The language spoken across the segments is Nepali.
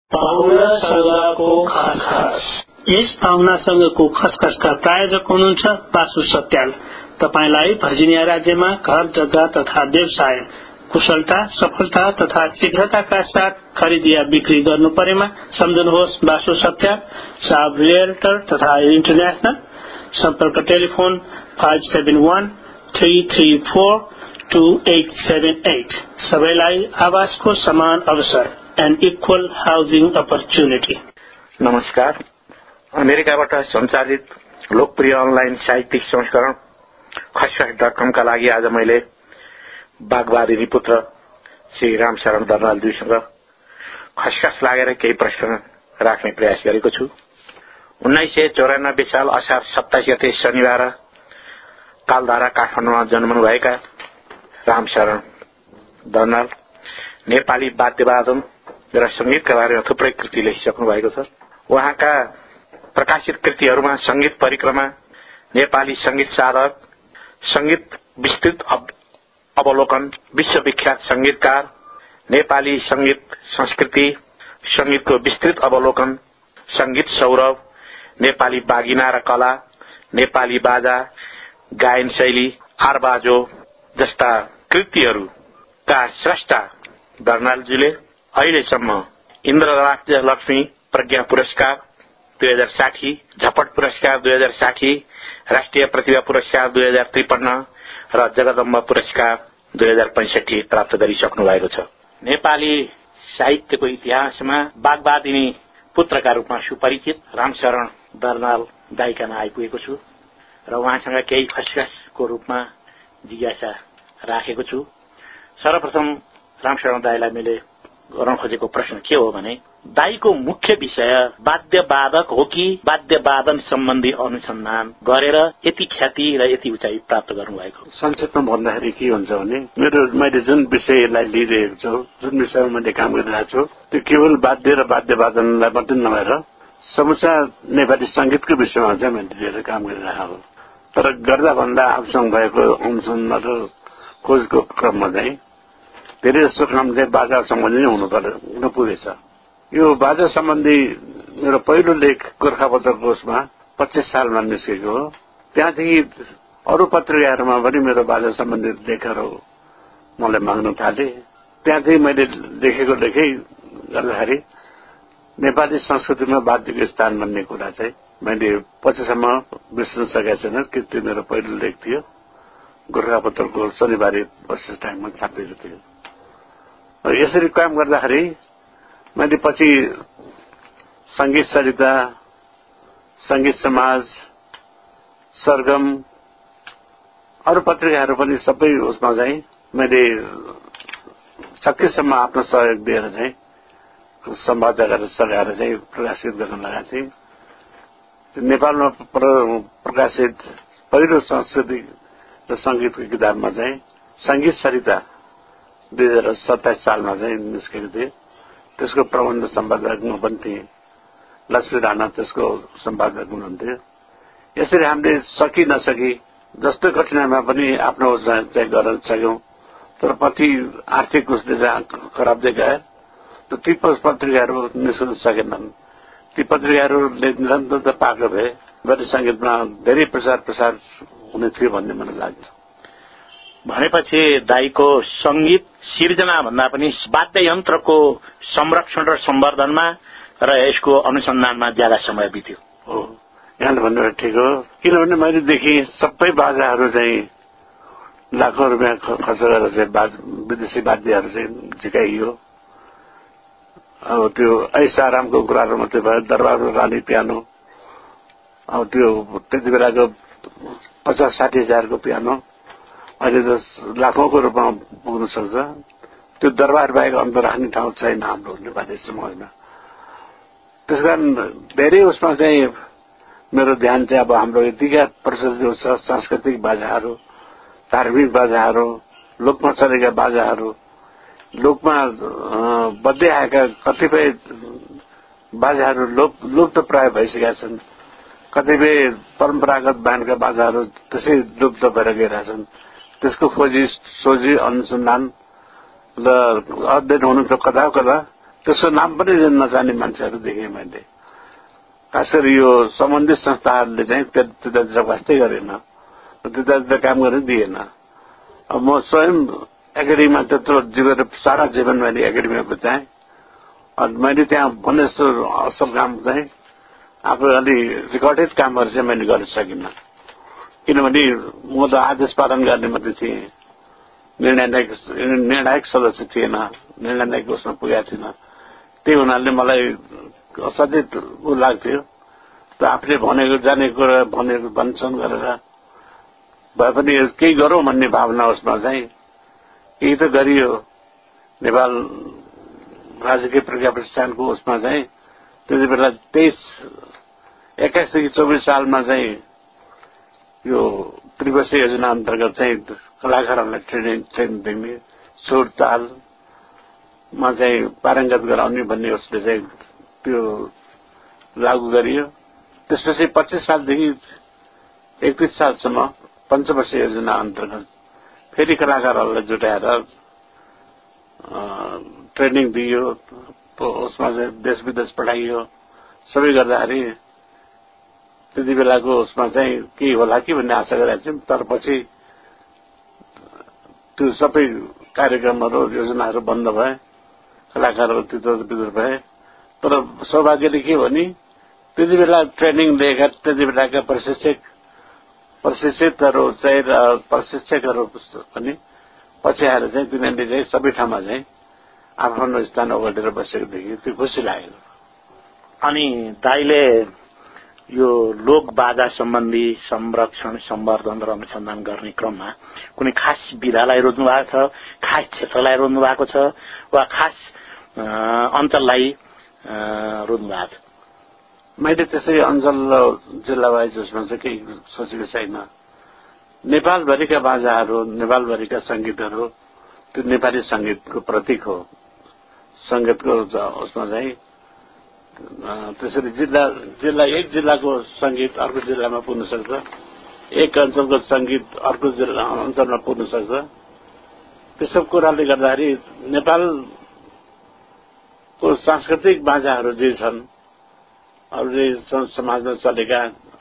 पाहुना संघको खसखस। यस पाहुना संघको खसखसका प्रायोजक हुनुहुन्छ बासु सत्याल। तपाईलाई भर्जिनिया राज्यमा घर जग्गा तथा व्यवसाय कुशलता, सफलता तथा शीघ्रताका साथ खरिद या बिक्री गर्नु परेमा सम्झनुहोस् बासु सत्याल, साब रियल्टर तथा इन्टरनेशनल। सम्पर्क टेलिफोन 571-334-2878। सबैलाई आवासको समान अवसर and equal housing opportunity. नमस्कार। अमेरिकाबाट सञ्चालित लोकप्रिय अनलाइन साहित्यिक संस्करण खसखस.com का लागि आज मैले बागवादी पुत्र श्री रामशरण दर्नालज्यूसँग खसखस लागेर केही प्रश्न राख्ने प्रयास गरेको छु। 1994 साल असार 27 गते शनिबार कालधारा काठमाडौँमा जन्मनुभएका रामशरण दर्नाल नेपाली वाद्यवादन र संगीतका बारेमा थुप्रै कृति लेखिसक्नु भएको छ। उहाँका प्रकाशित कृतिहरूमा संगीत परिक्रमा, नेपाली संगीत साधक, संगीत विस्तृत अवलोकन, विश्वविख्यात संगीतकार, नेपाली संगीत संस्कृति, संगीतको विस्तृत अवलोकन, संगीत सौरभ, नेपाली बागिना र कला, नेपाली बाजा, गायन शैली, आरबाजो जस्ता कृतिहरूका स्रष्टा दर्नालज्यूले अहिलेसम्म इन्द्रराज लक्ष्मी प्रज्ञा पुरस्कार 2060, झपट पुरस्कार 2060, राष्ट्रिय प्रतिभा पुरस्कार 2053 र जगदम्बा पुरस्कार 2065 प्राप्त गरिसक्नु भएको छ। नेपाली साहित्यको इतिहासमा बागवादिनी पुत्रका रूपमा सुपरिचित रामशरण दर्नाल दाइकामा आइपुगेको छु र उहाँसँग केही खसखसको रूपमा जिज्ञासा राखेको छु। सर्वप्रथम रामशरण दाइलाई मैले गर्न खोजेको प्रश्न के हो भने, दाइको मुख्य विषय वाद्यवादक हो कि वाद्यवादन सम्बन्धी अनुसन्धान गरेर यति ख्याति र यति उचाइ प्राप्त गर्नुभएको? संक्षेपमा भन्दाखेरि के हुन्छ भने, मैले जुन विषयलाई लिइरहेको छु, जुन विषयमा मैले काम गरिरहेको छु, त्यो केवल वाद्य र वाद्यवादनलाई मात्रै नभएर समूचा नेपाली संगीतको विषयमा चाहिँ मैले लिएर काम गरिरहेको हो। तर गर्दा भन्दा आफूसँग भएको अनुसन्धान र खोजको क्रममा चाहिँ धेरै जस्तो काम चाहिँ बाजा सम्बन्धी नै हुन पुगेछ। यो बाजा सम्बन्धी मेरो पहिलो लेख गोर्खापत्र कोषमा 25 सालमा निस्केको हो। त्यहाँदेखि अरू पत्रिकाहरूमा पनि मेरो बाजा सम्बन्धी लेखहरू मलाई माग्न थाले। त्यहाँदेखि मैले लेखेकै गर्दाखेरि नेपाली संस्कृतिमा वाद्यको स्थान भन्ने कुरा चाहिँ मैले पछिसम्म बिर्सन सकेको छैन कि त्यो मेरो पहिलो लेख थियो। गोर्खापत्रको शनिबारे वर्ष टाइममा छापिएको थियो। यसरी काम गर्दाखेरि मैले पछि संगीत सरिता, संगीत समाज, सरगम, अरू पत्रिकाहरू पनि सबै उसमा चाहिँ मैले सकेसम्म आफ्नो सहयोग दिएर चाहिँ सम्पादकहरू सघाएर चाहिँ प्रकाशित गर्न लगाएको थिएँ। नेपालमा प्रकाशित पहिलो सांस्कृतिक र संगीतको किताबमा चाहिँ संगीत सरिता 2027 सालमा चाहिँ निस्केको थिए। त्यसको प्रबन्ध सम्पादक म पनि थिएँ। लक्ष्मी राणा त्यसको सम्पादक हुनुहुन्थ्यो। यसरी हामीले सकी नसकी जस्तो कठिनाइमा पनि आफ्नो चाहिँ गर्न सक्यौं। तर पछि आर्थिक उसले चाहिँ खराब्दै गयो। ती पत्रिकाहरू निस्कन सकेनन्। ती पत्रिकाहरूले निरन्तरता पाएको भए बढी संगीतमा धेरै प्रसार हुने थियो भन्ने मलाई लाग्छ। भनेपछि दाइको संगीत सिर्जना भन्दा पनि वाद्य यन्त्रको संरक्षण र सम्वर्धनमा र यसको अनुसन्धानमा ज्यादा समय बित्यो। हो, यहाँले भन्नुभयो ठिक हो। किनभने मैले देखेँ सबै बाजाहरू चाहिँ लाखौं रुपियाँ खर्च गरेर चाहिँ विदेशी वाद्यहरू चाहिँ झिकाइयो। अब त्यो ऐसारामको कुराहरू मात्रै भयो। दरबारको रानी पियानो, अब त्यो त्यति बेलाको 50-60 हजारको पियानो अहिले त लाखौंको रूपमा पुग्न सक्छ। त्यो दरबार बाहेक अन्त राख्ने ठाउँ छैन हाम्रो नेपाली समाजमा। त्यसकारण धेरै उसमा चाहिँ मेरो ध्यान चाहिँ अब हाम्रो यतिका प्रचलित सांस्कृतिक बाजाहरू, धार्मिक बाजाहरू, लोकमा चलेका बाजाहरू, लोकमा बढ्दै आएका कतिपय बाजाहरू लुप्त प्राय भइसकेका छन्। कतिपय परम्परागत बाणका बाजाहरू त्यसै लुप्त भएर गइरहेका छन्। त्यसको खोजी, सोझी, अनुसन्धान र अध्ययन हुनु त कदा त्यसको नाम पनि नजाने मान्छेहरू देखेँ मैले। खास गरी यो सम्बन्धित संस्थाहरूले चाहिँ त्यतातिर वास्तै गरेन, त्यतातिर काम गर्न दिएन। अब म स्वयं एकाडेमीमा त्यत्रो जीवन सारा जीवन मैले एकाडेमीमा बिताएँ। अनि मैले त्यहाँ भने जस्तो असल काम चाहिँ आफू अलि रेकर्डेड कामहरू चाहिँ मैले गर्न सकिनँ, किनभने म त आदेश पालन गर्ने मात्रै थिएँ, निर्णायक सदस्य थिएन, निर्णायक उसमा पुगेको थिएन। त्यही हुनाले मलाई असाध्यै ऊ लाग्थ्यो। त आफूले भनेको जानेको कुरा भनेको भन्छन् गरेर भए पनि केही गरौँ भन्ने भावना उसमा चाहिँ केही त गरियो। नेपाल राजकीय प्रज्ञा प्रतिष्ठानको उसमा चाहिँ त्यति बेला 21 देखि 24 सालमा चाहिँ यो त्रिवर्षीय योजना अन्तर्गत चाहिँ कलाकारहरूलाई ट्रेनिङ दिने, सुर तालमा चाहिँ पारङ्गत गराउने भन्ने उसले चाहिँ त्यो लागू गरियो। त्यसपछि 25 सालदेखि 31 सालसम्म पञ्चवर्षीय योजना अन्तर्गत फेरि कलाकारहरूलाई जुटाएर ट्रेनिङ दियो, उसमा चाहिँ देश विदेश पठाइयो। सबै गर्दाखेरि त्यति बेलाको उसमा चाहिँ के होला कि भन्ने आशा गरेका थियौँ। तर पछि त्यो सबै कार्यक्रमहरू योजनाहरू बन्द भए, कलाकारहरू तितर भए। तर सौभाग्यले के भने त्यति बेला ट्रेनिङ लिएका त्यति बेलाका प्रशिक्षितहरू चाहिँ र प्रशिक्षकहरू पनि पछि आएर चाहिँ तिनीहरूले चाहिँ सबै ठाउँमा चाहिँ आफ्नो स्थान ओगटेर बसेको देखि त्यो खुसी लाग्यो। अनि दाइले यो लोक बाजा सम्बन्धी संरक्षण, सम्वर्धन र अनुसन्धान गर्ने क्रममा कुनै खास विधालाई रोज्नु भएको छ, खास क्षेत्रलाई रोज्नु भएको छ वा खास अञ्चललाई रोज्नु भएको छ? मैले त्यसै अञ्चल र जिल्ला वाइज उसमा चाहिँ केही सोचेको छैन। नेपालभरिका बाजाहरू, नेपालभरिका संगीतहरू त्यो नेपाली संगीतको प्रतीक हो। संगीतको उसमा चाहिँ त्यसरी जिल्ला एक जिल्लाको संगीत अर्को जिल्लामा पुग्न सक्छ, एक अञ्चलको संगीत अर्को अञ्चलमा पुग्न सक्छ। त्यसो कुराले गर्दाखेरि नेपालको सांस्कृतिक बाजाहरू जे छन्, अरूले समाजमा चलेका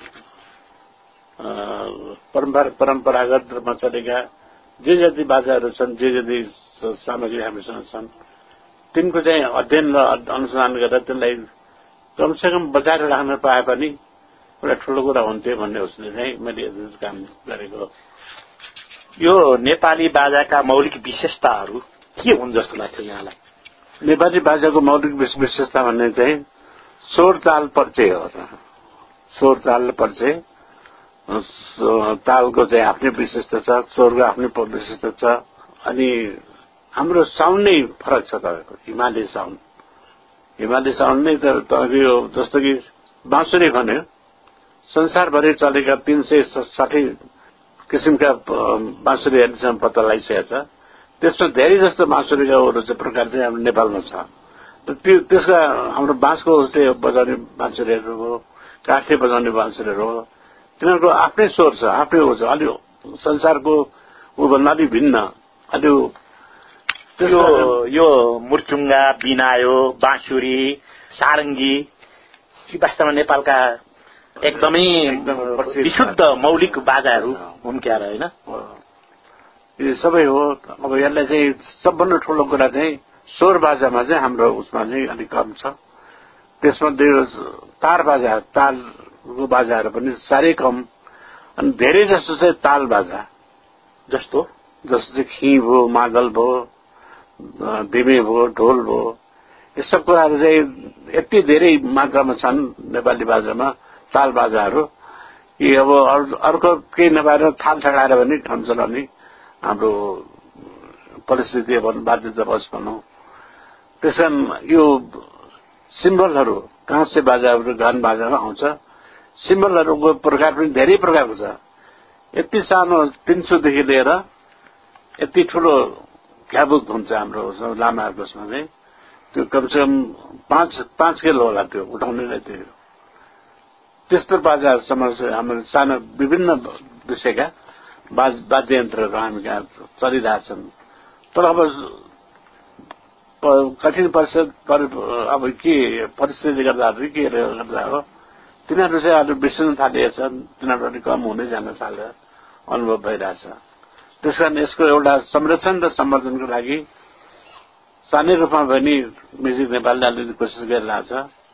परम्परागत रूपमा चलेका जे जति बाजाहरू छन्, जे जति सामग्री हामीसँग छन्, तिनको चाहिँ अध्ययन र अनुसन्धान गरेर त्यसलाई कमसेकम बचाएर राख्न पाए पनि एउटा ठूलो कुरा हुन्थ्यो भन्ने उसले चाहिँ मैले काम गरेको। यो नेपाली बाजाका मौलिक विशेषताहरू के हुन् जस्तो लाग्छ यहाँलाई? नेपाली बाजाको मौलिक विशेषता भन्ने चाहिँ स्वर ताल परिचय हो। स्वर ताल परिचय, तालको चाहिँ आफ्नै विशेषता छ, स्वरको आफ्नै विशेषता छ। अनि हाम्रो साउन्ड नै फरक छ। तपाईँको हिमाली साउन्ड नै तपाईँको जस्तो कि बाँसुरी भन्यो, संसारभरि चलेका 360 किसिमका बाँसुरी अहिलेसम्म पत्ता लगाइसकेको छ। त्यसमा धेरै जस्तो बाँसुरीका प्रकार चाहिँ हाम्रो नेपालमा छ। त्यसका हाम्रो बाँसको बजाउने बाँसुरीहरू हो, काठले बजाउने बाँसुरीहरू हो, तिनीहरूको आफ्नै स्वर छ, आफ्नै हो छ। अलि संसारको ऊभन्दा अलि भिन्न। अलि यो मुर्चुङ्गा, बिनायो, बाँसुरी, सारङ्गी वास्तवमा नेपालका एकदमै विशुद्ध मौलिक बाजाहरू हुन् क्या होइन? यो सबै हो। अब यसलाई चाहिँ सबभन्दा ठूलो कुरा चाहिँ स्वर बाजामा चाहिँ हाम्रो उसमा चाहिँ अलिक कम छ। त्यसमा तार बाजा, तालको बाजाहरू पनि साह्रै कम। अनि धेरै जस्तो चाहिँ ताल बाजा, जस्तो चाहिँ खी भयो, मादल भयो, धिमे भयो, ढोल भयो, यो सब कुराहरू चाहिँ यति धेरै मात्रामा छन् नेपाली बाजामा ताल बाजाहरू कि अब अर्को केही नभएर थाल छडाएर पनि काम चलाउने हाम्रो परिस्थिति बाध्यतावश भनौँ। त्यसकारण यो सिम्बलहरू काँसे बाजाहरू गान बाजामा आउँछ। सिम्बलहरूको प्रकार पनि धेरै प्रकारको छ। यति सानो 300 देखि लिएर यति ठूलो घ्याबुक हुन्छ हाम्रो लामाहरूको उसमा चाहिँ त्यो कमसेकम 5 किलो होला त्यो उठाउनेलाई। त्यो त्यस्तो बाजाहरूसम्म हाम्रो सानो विभिन्न विषयका वाद्ययन्त्रहरू हामी कहाँ चलिरहेछन्। तर अब कठिन अब के परिस्थितिले गर्दाखेरि के गर्दा हो तिनीहरू चाहिँ अहिले बिर्सिन थालिएको छ, तिनीहरू अलिक कम हुँदै जान थालेर अनुभव भइरहेछ। त्यसकारण यसको एउटा संरक्षण र सम्वर्धनको लागि सानै रूपमा पनि म्युजिक नेपालले अलिअलि कोसिस गरिरहेछ।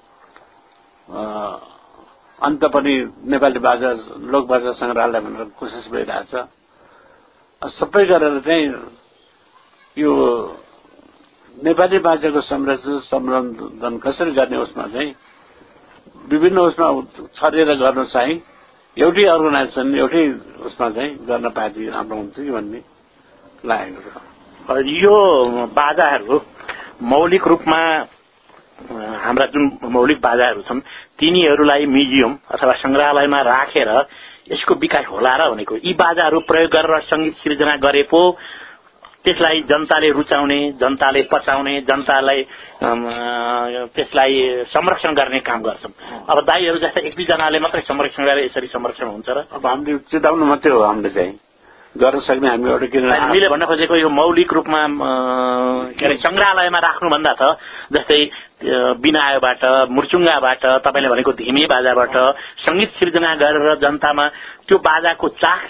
अन्त पनि नेपाली बाजा लोक बाजा संग्रहालय भनेर कोसिस भइरहेछ। सबै गरेर चाहिँ यो नेपाली बाजाको संरक्षण सम्वर्धन कसरी गर्ने उसमा चाहिँ विभिन्न उसमा छरेर गर्नु चाहिँ एउटै अर्गनाइजेसन एउटै उसमा चाहिँ गर्न पाए राम्रो हुन्थ्यो कि भन्ने लागेको छ। यो बाजाहरू मौलिक रूपमा हाम्रा जुन मौलिक बाजाहरू छन् तिनीहरूलाई म्युजियम अथवा संग्रहालयमा राखेर यसको विकास होला र भनेको यी बाजाहरू प्रयोग गरेर संगीत सिर्जना गरे पो त्यसलाई जनताले रुचाउने, जनताले पचाउने, जनतालाई त्यसलाई संरक्षण गर्ने काम गर्छन्। अब दाइहरू जस्ता एक दुईजनाले मात्रै संरक्षण गरेर यसरी संरक्षण हुन्छ र? अब हामीले चिताउनु मात्रै हो, हामीले चाहिँ गर्न सक्ने हामी एउटा किन हामीले भन्न खोजेको यो मौलिक रूपमा के अरे संग्रहालयमा राख्नुभन्दा त जस्तै बिनायोबाट, मुर्चुङ्गाबाट, तपाईँले भनेको धिमे बाजाबाट संगीत सिर्जना गरेर जनतामा त्यो बाजाको चाख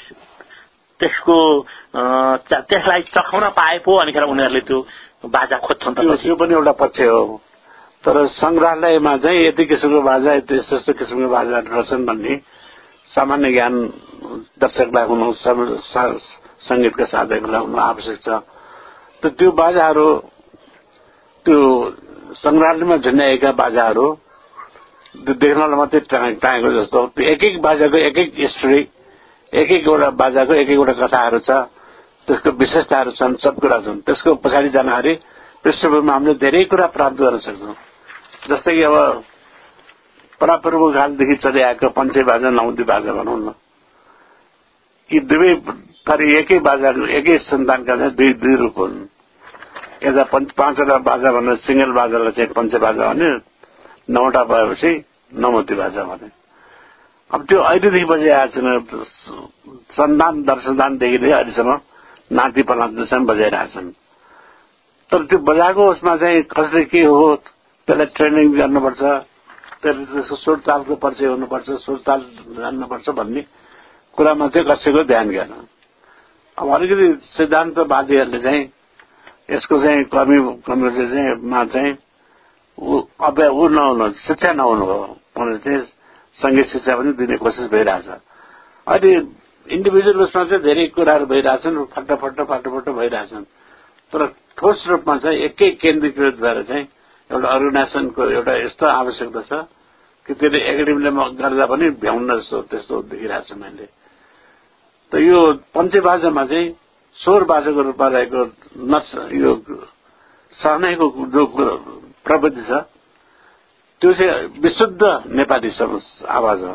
त्यसलाई चखाउन पाए पो अनिखेर उनीहरूले त्यो बाजा खोज्छन्। त्यो पनि एउटा पक्ष हो, तर संग्रहालयमा चाहिँ यति किसिमको बाजा यस्तो किसिमको बाजाहरू रहेछन् भन्ने सामान्य ज्ञान दर्शकलाई हुनु, संगीतका साधकलाई हुनु आवश्यक छ। त्यो बाजाहरू त्यो संग्रहालयमा झुन्ड्याएका बाजाहरू देख्नलाई मात्रै टाँगेको जस्तो त्यो एक एक बाजाको एक एक हिस्ट्री, एक एकवटा बाजाको एक एकवटा कथाहरू छ, त्यसको विशेषताहरू छन्, सब कुरा छन्। त्यसको पछाडि जाँदाखेरि पृष्ठभूमिमा हामीले धेरै कुरा प्राप्त गर्न सक्छौँ। जस्तै कि अब परापूर्व कालदेखि चलिआएको पञ्चे बाजा, नौदी बाजा भनौँ न, यी दुवै थरी एकै बाजाको एकै सन्तानका दुई रूप हुन्। यता 5वटा बाजा भनेर सिंगल बाजालाई चाहिँ पञ्चे बाजा भने, 9वटा भएपछि नौमती बाजा भने। अब त्यो अहिलेदेखि बजाइरहेको छैन, सन्तान दर्शनदानदेखि लिएर अहिलेसम्म नाति पनातिसम्म बजाइरहेछन्। तर त्यो बजाएको उसमा चाहिँ कसले के हो त्यसलाई ट्रेनिङ गर्नुपर्छ, त्यसको सुरतालको परिचय हुनुपर्छ, सुरताल जान्नुपर्छ भन्ने कुरामा चाहिँ कसैको ध्यान गएन। अब अलिकति सिद्धान्तवादीहरूले चाहिँ यसको चाहिँ कमी चाहिँ ऊ नहुनु, शिक्षा नहुनु हो भनेर चाहिँ संगीत शिक्षा पनि दिने कोसिस भइरहेछ। अहिले इन्डिभिजुअल उसमा चाहिँ धेरै कुराहरू भइरहेछन्, फाटो भइरहेछन्, तर ठोस रूपमा चाहिँ एकै केन्द्रीकृत भएर चाहिँ एउटा अर्गनाइजेसनको एउटा यस्तो आवश्यकता छ कि त्यसले एकाडेमीले गर्दा पनि भ्याउन जस्तो त्यस्तो देखिरहेको छ मैले। त यो पञ्चे बाजामा चाहिँ स्वर बाजाको रूपमा रहेको यो सहनाईको जो प्रविधि छ त्यो चाहिँ विशुद्ध नेपाली आवाज हो।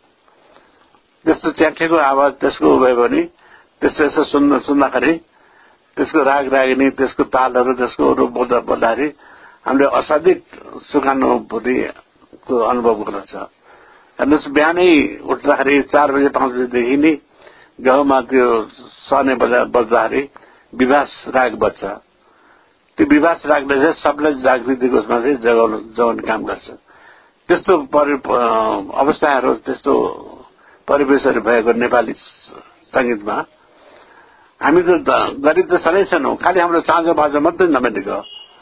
त्यस्तो च्याठेको आवाज त्यसको भयो भने त्यसो यसो सुन्दाखेरि त्यसको राग रागिनी, त्यसको तालहरू, त्यसको रूप बोल्दाखेरि हामीले असाध्यै सुखानुभूतिको अनुभव गर्छ। हेर्नुहोस्, बिहानै उठ्दाखेरि 4 बजे 5 बजेदेखि नै गाउँमा त्यो सहने बज्दाखेरि विभास राग बज्छ। त्यो विभास रागले चाहिँ सबलाई जागृतिको उसमा चाहिँ जगाउने काम गर्छ। त्यस्तो अवस्थाहरू, त्यस्तो परिवेशहरू भएको नेपाली संगीतमा हामी त गरिब त सधैँ छैनौँ। खालि हाम्रो साँझो बाजा मात्रै नभएको,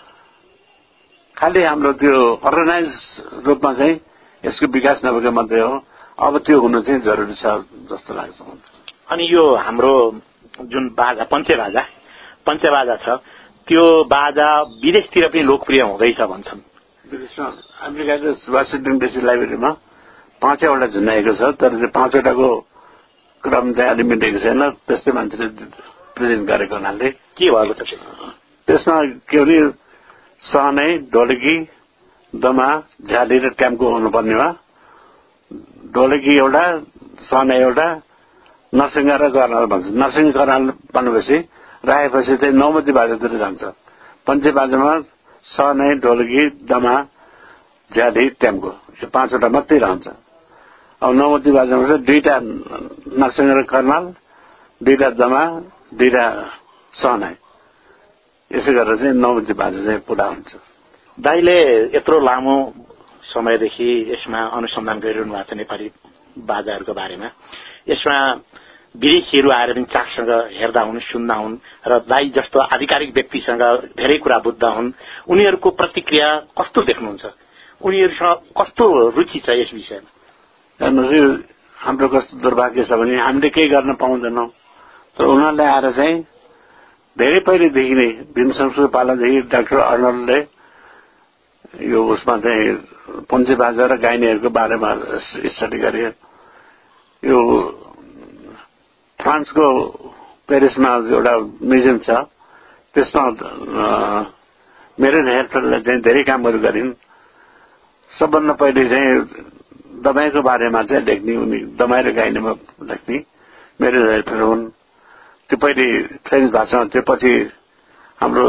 खालि हाम्रो त्यो अर्गनाइज रूपमा चाहिँ यसको विकास नभएको मात्रै हो। अब त्यो हुनु चाहिँ जरुरी छ जस्तो लाग्छ। अनि यो हाम्रो जुन बाजा पञ्चे बाजा छ त्यो बाजा विदेशतिर पनि लोकप्रिय हुँदैछ भन्छन्। विदेशमा अमेरिकाको वासिङटन डिसी लाइब्रेरीमा 5वटा झुन्डाएको छ, तर त्यो 5वटाको क्रम चाहिँ अलि मिलेको छैन। त्यस्तै मान्छेले प्रेजेन्ट गरेको हुनाले के भएको छ त्यसमा के भने सहनै, ढोलकी, दमा, झाली र ट्याम्को हुनुपर्ने हो। ढोलकी एउटा, सहनै एउटा, नरसिंह र कर्नाल भन्छ। नरसिंह कर्नाल बनेपछि राखेपछि चाहिँ नौमती बाजातिर जान्छ। पञ्चे बाजामा सहनै, ढोलकी, दमा, झाली, ट्याम्को यो 5वटा मात्रै रहन्छ। अब नौमती बाजामा चाहिँ 2टा नरसिंह र कर्नाल, 2टा दमा, 2टा सहनै, यसै गरेर चाहिँ 9 बजे बाजा चाहिँ पुरा हुन्छ। दाइले यत्रो लामो समयदेखि यसमा अनुसन्धान गरिरहनु भएको छ नेपाली बाजाहरूको बारेमा। यसमा विदेशीहरू आएर पनि चाखसँग हेर्दा हुन्, सुन्दा हुन् र दाइ जस्तो आधिकारिक व्यक्तिसँग धेरै कुरा बुझ्दा हुन्। उनीहरूको प्रतिक्रिया कस्तो देख्नुहुन्छ? उनीहरूसँग कस्तो रुचि छ यस विषयमा? हेर्नुहोस्, हाम्रो कस्तो दुर्भाग्य छ भने हामीले केही गर्न पाउँदैनौँ, तर उनीहरूले आएर चाहिँ धेरै पहिलेदेखि नै भीम संस्कृत पालादेखि डाक्टर अर्नल्डले यो उसमा चाहिँ पञ्चे बाजा र गाइनेहरूको बारेमा स्टडी गरे। यो फ्रान्सको पेरिसमा एउटा म्युजियम छ, त्यसमा मेरिन हेल्टरले चाहिँ धेरै कामहरू गरिन्। सबभन्दा पहिले चाहिँ दमाईको बारेमा चाहिँ लेख्ने, उनी दमाई र गाइनेमा लेख्ने मेरिन हेल्टर हुन्। त्यो पहिले फ्रेन्च भाषामा, त्यो पछि हाम्रो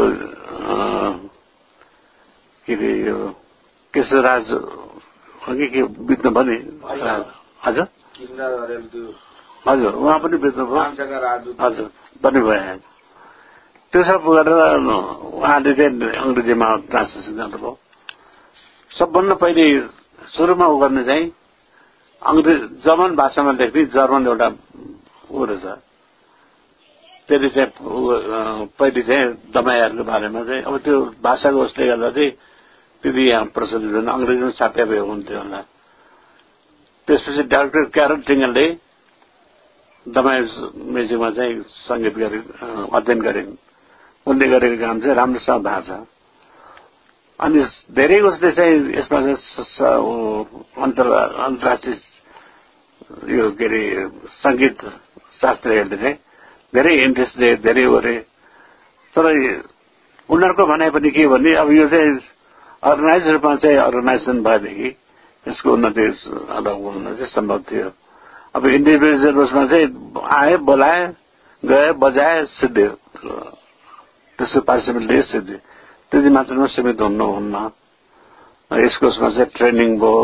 के अरे यो केशराज अघि के बित्नु भयो नि? हजुर हजुर, उहाँ पनि बित्नु भयो। हजुर बन्नुभयो। त्यो सब गरेर उहाँले चाहिँ अङ्ग्रेजीमा ट्रान्सलेसन गर्नुभयो। सबभन्दा पहिले सुरुमा उ गर्ने चाहिँ जर्मन भाषामा लेख्ने, जर्मन एउटा ऊ रहेछ, त्यसले चाहिँ पहिले चाहिँ दमाईहरूको बारेमा चाहिँ अब त्यो भाषाको उसले गर्दा चाहिँ त्यति यहाँ प्रचलित हुन, अङ्ग्रेजीमा छाप्या भए हुन्थ्यो होला। त्यसपछि डाक्टर क्यारल टिङ्गलले दमाई म्युजियममा चाहिँ सङ्गीत अध्ययन गरिन्। उनले गरेको काम चाहिँ राम्रोसँग थाहा छ। अनि धेरै उसले चाहिँ यसमा अन्तर्राष्ट्रिय यो के अरे सङ्गीत शास्त्रीहरूले चाहिँ धेरै इन्ट्रेस्ट दिए, धेरै गरे। तर उनीहरूको भनाइ पनि के भने अब यो चाहिँ अर्गनाइज रूपमा चाहिँ अर्गनाइजेसन भएदेखि यसको उन्नति हुन चाहिँ सम्भव थियो। अब इन्डिभिजुअल उसमा चाहिँ आए, बोलाए, गए, बजाए, सिद्धि, त्यसको पार्टिसिपेटले सिद्धि, त्यति मात्रमा सीमित हुन्न। यसको उसमा चाहिँ ट्रेनिङ भयो,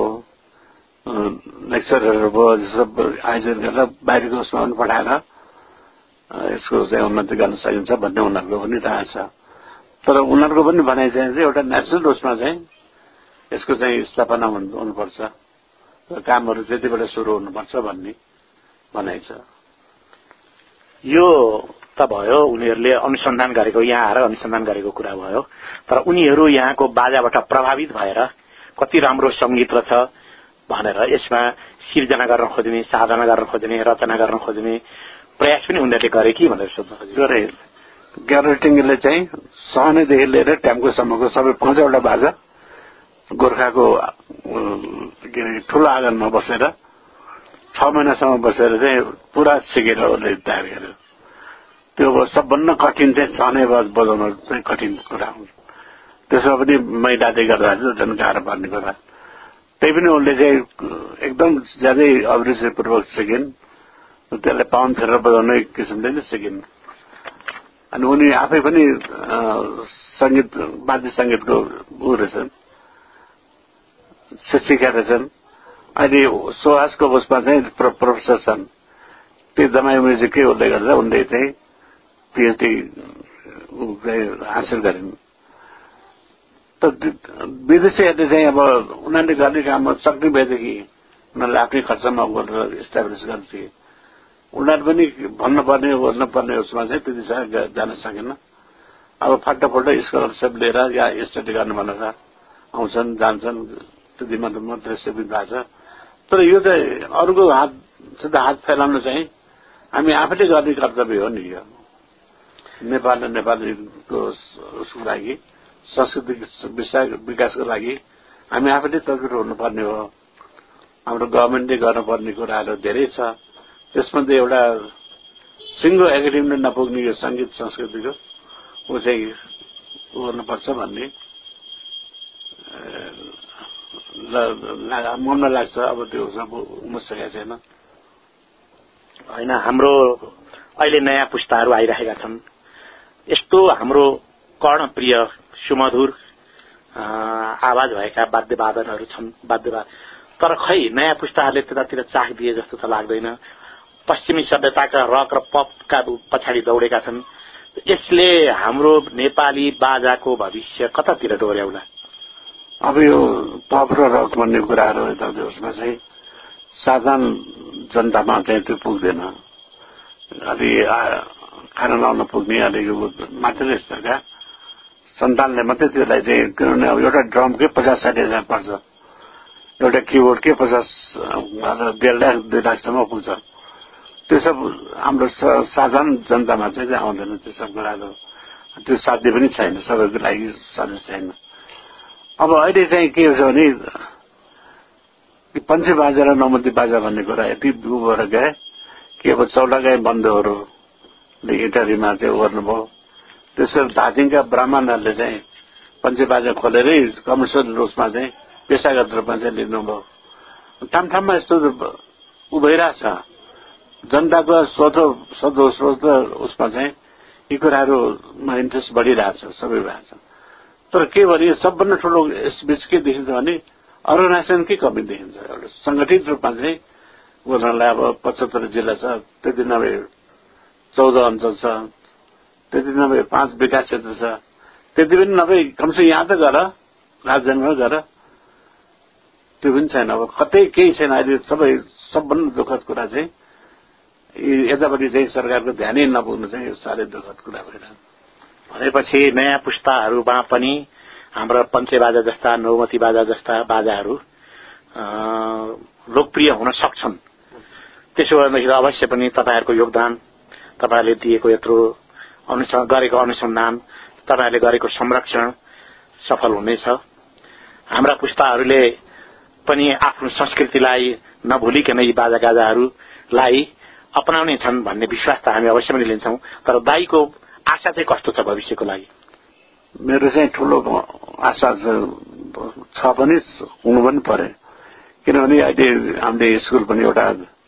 लेक्चरहरू भयो, सब आयोजन गरेर बाहिरको उसमा पनि पठाएर यसको चाहिँ उन्नति गर्न सकिन्छ भन्ने उनीहरूको पनि थाहा छ। तर उनीहरूको पनि भनाइ चाहिँ एउटा नेसनल उसमा चाहिँ यसको चाहिँ स्थापना हुनुपर्छ र कामहरू त्यतिबाट सुरु हुनुपर्छ भन्ने भनाइ छ। यो त भयो उनीहरूले अनुसन्धान गरेको, यहाँ आएर अनुसन्धान गरेको कुरा भयो। तर उनीहरू यहाँको बाजाबाट प्रभावित भएर कति राम्रो सङ्गीत रहेछ भनेर यसमा सिर्जना गर्न खोज्ने, साधना गर्न खोज्ने, रचना गर्न खोज्ने प्रयास पनि उनीहरूले गरे कि भनेर सोध्न खोजेको। गरे। क्यारल टिङ्गलले चाहिँ सहनेदेखि लिएर ट्याम्कोसम्मको सबै 5 वटा बाजा गोर्खाको के अरे ठुलो आँगनमा बसेर 6 महिनासम्म बसेर चाहिँ पुरा सिकेर उसले तयार गर्यो। त्यो सबभन्दा कठिन चाहिँ छाने बजाउन चाहिँ कठिन कुरा हो। त्यसमा पनि महिलाले गर्दा झन् गाह्रो पर्ने कुरा। त्यही पनि उनले चाहिँ एकदम ज्यादै अभिरुचिपूर्वक सिकिन्। त्यसलाई पाउन फेरेर बजाउने किसिमले नै सिकिन्। अनि उनी आफै पनि संगीत, वाद्य संगीतको ऊ रहेछन्, शिक्षिका रहेछन्। अहिले सुहासको उसमा चाहिँ प्रोफेसर छन्। त्यो दमाई म्युजिककै उसले गर्दा उनले चाहिँ पिएचडी हासिल गरिन्। त विदेशीहरूले चाहिँ अब उनीहरूले गर्ने काम सक्ने भएदेखि उनीहरूले आफ्नै खर्चमा गरेर इस्टाब्लिस गर्थे। उनीहरू पनि भन्नुपर्ने ओर्नुपर्ने उसमा चाहिँ त्यति जान सकेन। अब फटाफट स्कलरसिप लिएर या स्टडी गर्नु भनेर आउँछन्, जान्छन्, त्यति मात्रै सीमित भएको छ। तर यो चाहिँ अरूको हातसित हात फैलाउनु चाहिँ हामी आफैले गर्ने कर्तव्य हो नि। यो नेपाल र नेपालीको उसको लागि, सांस्कृतिक विकासको लागि हामी आफैले तत्पर हुनुपर्ने हो। हाम्रो गभर्मेन्टले गर्नुपर्ने कुराहरू धेरै छ। त्यसमध्ये एउटा सिङ्गो एकाडेमीले नपुग्ने यो संगीत संस्कृतिको ऊ चाहिँ गर्नुपर्छ भन्ने मनमा लाग्छ। अब त्यो सब उम्मेद सकेको छैन। होइन, हाम्रो अहिले नयाँ पुस्ताहरू आइरहेका छन्। यस्तो हाम्रो कर्णप्रिय सुमधुर आवाज भएका वाद्यवादनहरू छन्, तर खै नयाँ पुस्ताहरूले त्यतातिर चाख दिए जस्तो त लाग्दैन। पश्चिमी सभ्यताका रक र पपका पछाडि दौडेका छन्। यसले हाम्रो नेपाली बाजाको भविष्य कतातिर डोर्याउला? अब यो पप र रक भन्ने कुराहरू यताउति उसमा चाहिँ साधारण जनतामा चाहिँ त्यो पुग्दैन। अलि खाना लाउन पुग्ने अलि माथिल्लो स्तरका सन्तानले मात्रै त्यसलाई चाहिँ, किनभने अब एउटा ड्रमकै 50-60 हजार पर्छ, एउटा किबोर्डकै 50 1.5 लाख 2 लाखसम्म पुग्छ। त्यो सब हाम्रो साधारण जनतामा चाहिँ आउँदैन त्यो सब कुराहरू, त्यो साध्य पनि छैन, सबैको लागि साध्य छैन। अब अहिले चाहिँ के हुन्छ भने पञ्चे बाजा र नौमती बाजा भन्ने कुरा यति भएर गए कि अब चौलागाई बन्धुहरूले इटालीमा चाहिँ गर्नुभयो। त्यसरी धादिङका ब्राह्मणहरूले चाहिँ पञ्चे बाजा खोलेरै कमर्सियल रूपमा चाहिँ पेसागत रूपमा चाहिँ लिनुभयो। ठाउँ ठाउँमा यस्तो भइरहेछ, जनताको स्रोत उसमा चाहिँ यी कुराहरूमा इन्ट्रेस्ट बढिरहेछ, सबै भएको छ। तर के भने सबभन्दा ठुलो यसबीच के देखिन्छ भने अर्गनाइजेसनकै कमी देखिन्छ। एउटा संगठित रूपमा चाहिँ गर्नलाई अब 75 जिल्ला छ, त्यति नभए 14 अञ्चल छ, त्यति नभए 5 विकास क्षेत्र छ, त्यति पनि नभए कमसे यहाँ त गर राजधानीमा गर, त्यो पनि छैन। अब कतै केही छैन। अहिले सबभन्दा दुःखद कुरा चाहिँ यतापट्टि चाहिँ सरकारको ध्यानै नपुग्नु चाहिँ यो साह्रै दुःखद कुरा भइरहेको। भनेपछि नयाँ पुस्ताहरूमा पनि हाम्रा पञ्चे बाजा जस्ता नौमती बाजा जस्ता बाजाहरू लोकप्रिय हुन सक्छन्। त्यसो गर्दाखेरि अवश्य पनि तपाईहरूको योगदान, तपाईहरूले दिएको यत्रो गरेको अनुसन्धान, तपाईहरूले गरेको संरक्षण सफल हुनेछ। हाम्रा पुस्ताहरूले पनि आफ्नो संस्कृतिलाई नभुलिकन यी बाजा गाजाहरूलाई अपनाउने छन् भन्ने विश्वास त हामी अवश्य पनि लिन्छौं। तर दाइको आशा चाहिँ कस्तो छ भविष्यको लागि? मेरो चाहिँ ठूलो आशा छ पनि, हुनु पनि पर्यो। किनभने अहिले हामीले स्कुल पनि एउटा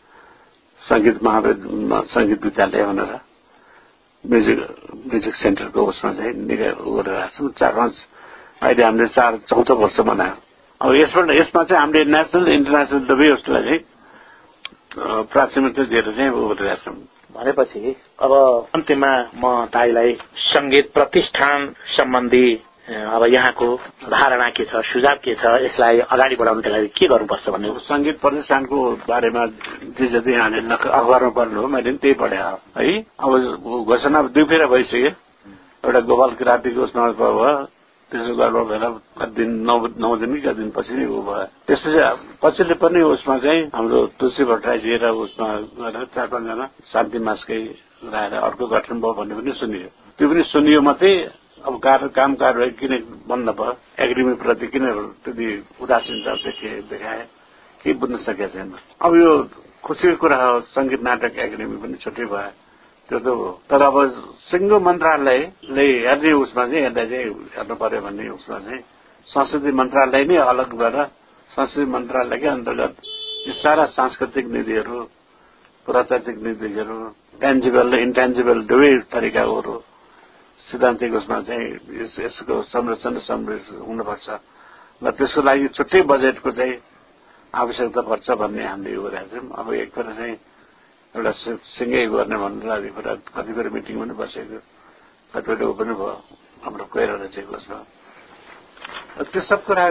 संगीत विद्यालय भनेर म्युजिक सेन्टरको उसमा चाहिँ गरिरहेको छौँ। 4-5 अहिले हामीले 4-14 वर्ष बनायो। अब यसमा चाहिँ हामीले नेसनल इन्टरनेसनल दुवै उसलाई चाहिँ प्राथमिकता दिएर चाहिँ गरिरहेका छौँ। भनेपछि अब अन्त्यमा म दाइलाई संगीत प्रतिष्ठान सम्बन्धी अब यहाँको धारणा के छ, सुझाव के छ, यसलाई अगाडि बढाउनका लागि के गर्नुपर्छ भन्ने? संगीत प्रतिष्ठानको बारेमा जे जति यहाँले अखबारमा पढ्नु हो, मैले पनि त्यही पढे है। अब घोषणा 2 फेर भइसक्यो। एउटा गोपाल किरातीको उसमा भयो, त्यसो गर्नु बेला 9 दिनपछि नै भयो। त्यसपछि पछिल्लो पनि उसमा चाहिँ हाम्रो तुलसी भट्टराईजी र उसमा गएर 4-5 जना शान्ति मासकै राखेर अर्को गठन भयो भन्ने पनि सुनियो। त्यो पनि सुनियो मात्रै। अब काम कारवाही किन बन्द भयो, एग्रिमेन्ट प्रति किन त्यति उदासीनता देखाए, केही बुझ्न सकेको छैन। अब यो खुसीको कुरा हो, संगीत नाटक एकाडेमी पनि छुट्टै भयो, त्यो त हो। तर अब सिङ्गो मन्त्रालयले हेर्ने उसमा चाहिँ यसलाई चाहिँ हेर्नु पर्यो भन्ने उसमा चाहिँ संस्कृति मन्त्रालय नै अलग भएर संस्कृति मन्त्रालयकै अन्तर्गत यो सारा सांस्कृतिक नीतिहरू, पुरातात्विक नीतिहरू, टेन्जिबल र इन्टेन्जिबल दुवै तरिकाहरू सिद्धान्तिक उसमा चाहिँ यसको संरक्षण हुनुपर्छ र त्यसको लागि छुट्टै बजेटको चाहिँ आवश्यकता पर्छ भन्ने हामीले यो गरेका छौँ। अब एक कुरा चाहिँ एउटा सिँगै गर्ने भनेर कुरा कतिपय मिटिङ पनि बसेको, कतिपय ऊ पनि भयो हाम्रो कोइराला चाहिँ उसमा। त्यो सब कुरा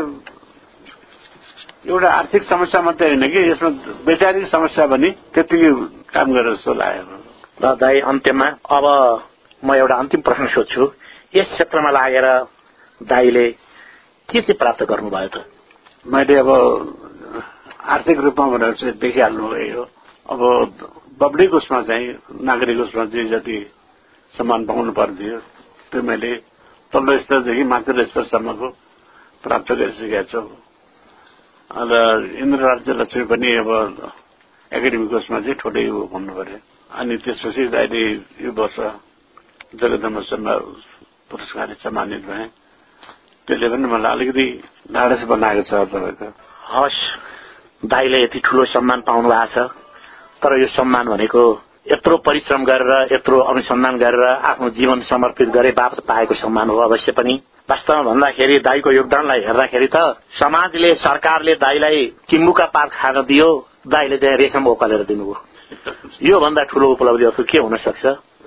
एउटा आर्थिक समस्या मात्रै होइन कि यसमा वैचारिक समस्या पनि त्यतिकै काम गरेर जस्तो लाग्यो। र दाइ अन्त्यमा अब म एउटा अन्तिम प्रश्न सोध्छु। यस क्षेत्रमा लागेर दाइले के चाहिँ प्राप्त गर्नुभयो त? मैले अब आर्थिक रूपमा भनेर चाहिँ देखिहाल्नु हो। अब पब्लिक उसमा चाहिँ नागरिक उसमा जे जति सम्मान पाउनु पर्थ्यो त्यो मैले तल्लो स्तरदेखि माथिल्लो स्तरसम्मको प्राप्त गरिसकेका छु। र इन्द्र राज्य लक्ष्मी पनि अब एकाडेमीको उसमा चाहिँ ठुलै भन्नु पर्यो। अनि त्यसपछि अहिले यो वर्ष जगदम्बा शर्मा पुरस्कारले सम्मानित भए। त्यसले पनि मलाई अलिकति ढाडस बनाएको छ तपाईँको। हस्, दाइले यति ठूलो सम्मान पाउनु भएको छ, तर यो सम्मान भनेको यत्रो परिश्रम गरेर, यत्रो अनुसन्धान गरेर आफ्नो जीवन समर्पित गरे बापत पाएको सम्मान हो। अवश्य पनि वास्तवमा भन्दाखेरि दाइको योगदानलाई हेर्दाखेरि त समाजले, सरकारले दाइलाई किम्बुका पात खान दियो, दाइले चाहिँ रेशम ओकलेर दिनुभयो। यो भन्दा ठूलो उपलब्धि अरू के हुन सक्छ?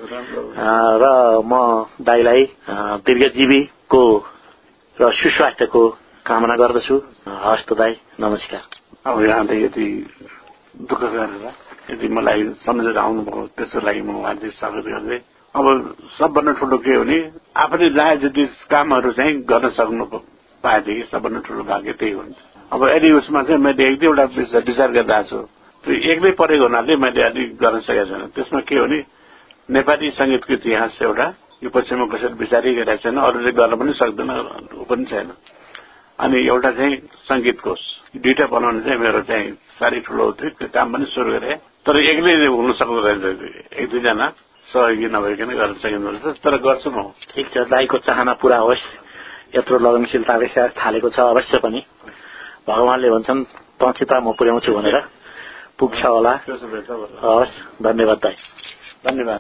र म दाइलाई दीर्घजीवीको र सुस्वास्थ्यको कामना गर्दछु। हस्त दाइ, नमस्कार। अब यहाँले यति दुःख गरेर यदि मलाई सम्झेर आउनुभयो त्यसको लागि म उहाँले स्वागत गर्दै। अब सबभन्दा ठुलो के हो भने आफूले चाहे जति कामहरू चाहिँ गर्न सक्नु पाएदेखि सबभन्दा ठुलो भाग्य त्यही हुन्छ। अब यदि उसमा चाहिँ मैले एक दुईवटा विचार गरिरहेको छु, त्यो एक्लै परेको हुनाले मैले अलिक गर्न सकेको छैन। त्यसमा के हो भने नेपाली संगीतको इतिहास एउटा यो पछिमा कसैले विचारै गरेको छैन, अरूले गर्न पनि सक्दैन, ऊ पनि छैन। अनि एउटा चाहिँ संगीतको दुईटा बनाउनु चाहिँ मेरो चाहिँ साह्रै ठुलो थियो। त्यो काम पनि सुरु गरेँ, तर एक्लै हुन सक्दो रहेछ। एक दुईजना सहयोगी नभइकन गर्न सकिँदो रहेछ, तर गर्छु म। ठिक छ, दाइको चाहना पूरा होस्। यत्रो लगनशीलताले थालेको छ, अवश्य पनि भगवानले भन्छन् पहुँचिता म पुर्याउँछु भनेर पुग्छ होला। हवस्, धन्यवाद दाइ। धन्यवाद।